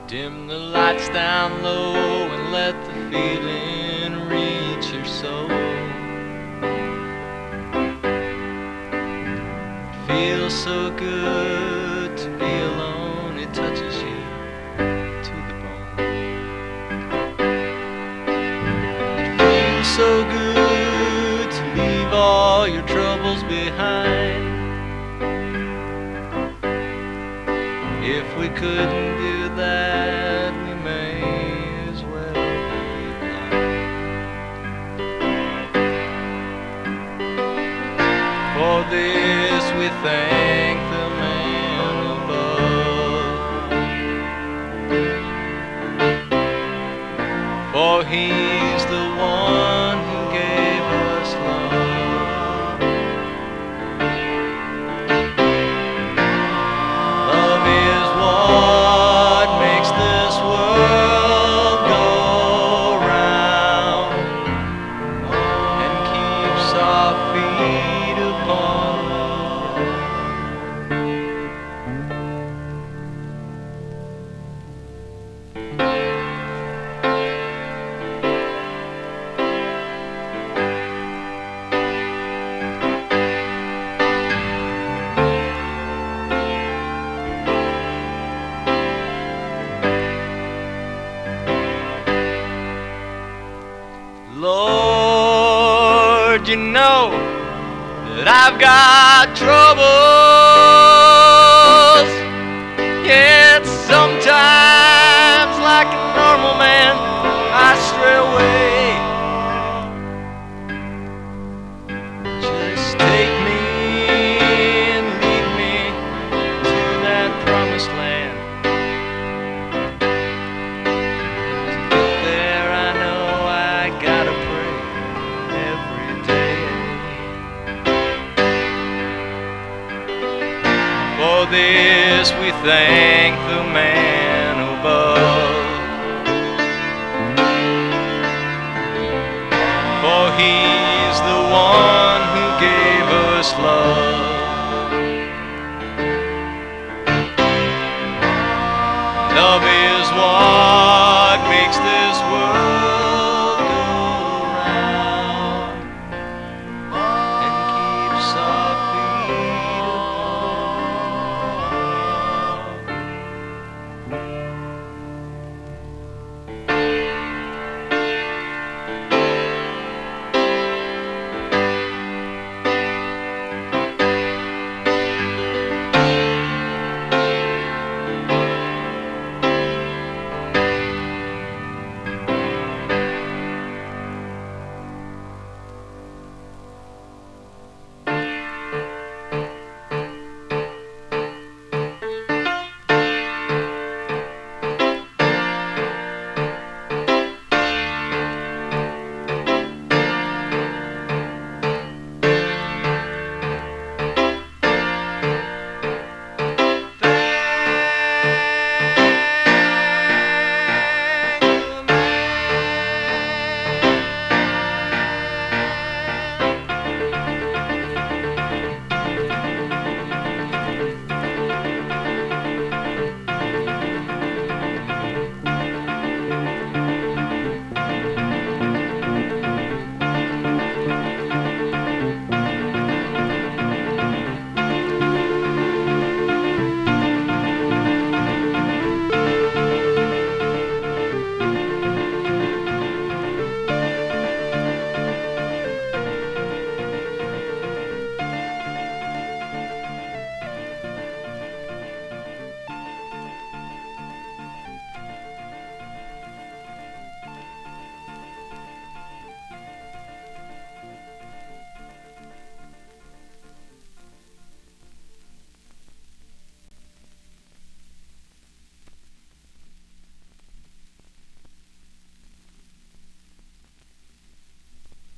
Dim the lights down low and let the feeling reach your soul. It feels so good to be alone, it touches you to the bone. It feels so good to leave all your troubles behind. If we couldn't do that, we may as well be blind. For this we thank the man above, for he's the one who gave us love. Love is what makes this world go round and keeps our feet upon the Lord, you know that I've got troubles. Yet sometimes, like a normal man, I stray away. Just take me and lead me to that promised land. To get there, I know I gotta pray every day. For this we thank the man above, for he's the one who gave us love. Love